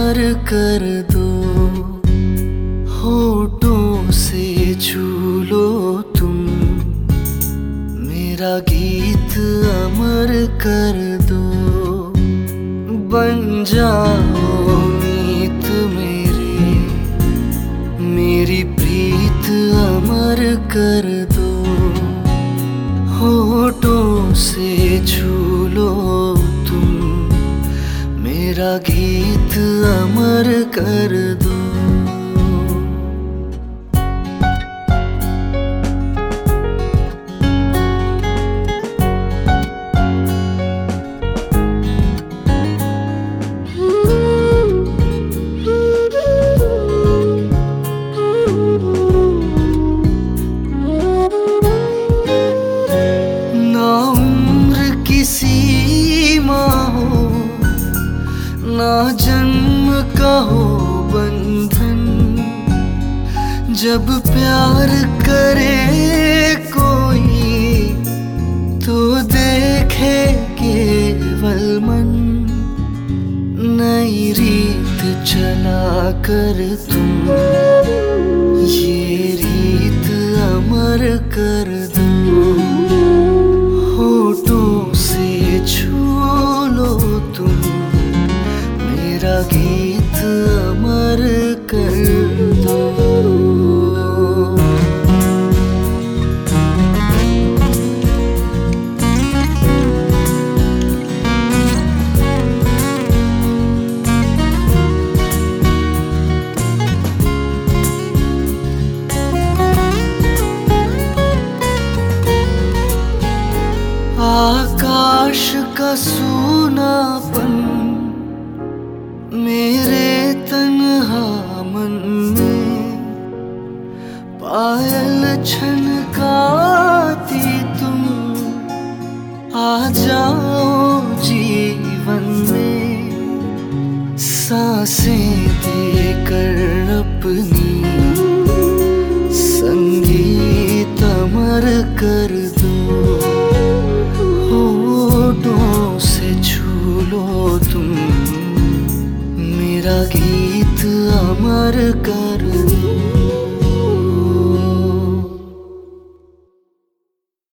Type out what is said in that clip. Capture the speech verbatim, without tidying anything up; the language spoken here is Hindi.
अमर कर दो, होठों से छू लो तुम, मेरा गीत अमर कर दो। बन जाओ मीत मेरे, मेरी प्रीत अमर कर दो, होठों से छू लो तुम, मेरा गीत अमर कर दो। सीमा हो ना जन्म का हो बंधन, जब प्यार करे कोई तो देखे केवल मन। नई रीत चला कर तुम, ये रीत अमर कर दो, होठों से छू लो तुम, मेरा गीत अमर कर दो। आकाश का सूनापन मेरे तन्हा मन में, पायल छनकाती तुम, आ जाओ जीवन में, सांसें देकर अपनी संगीत अमर कर दो, होठों से छू लो तुम, मेरा गीत अमर कर दो।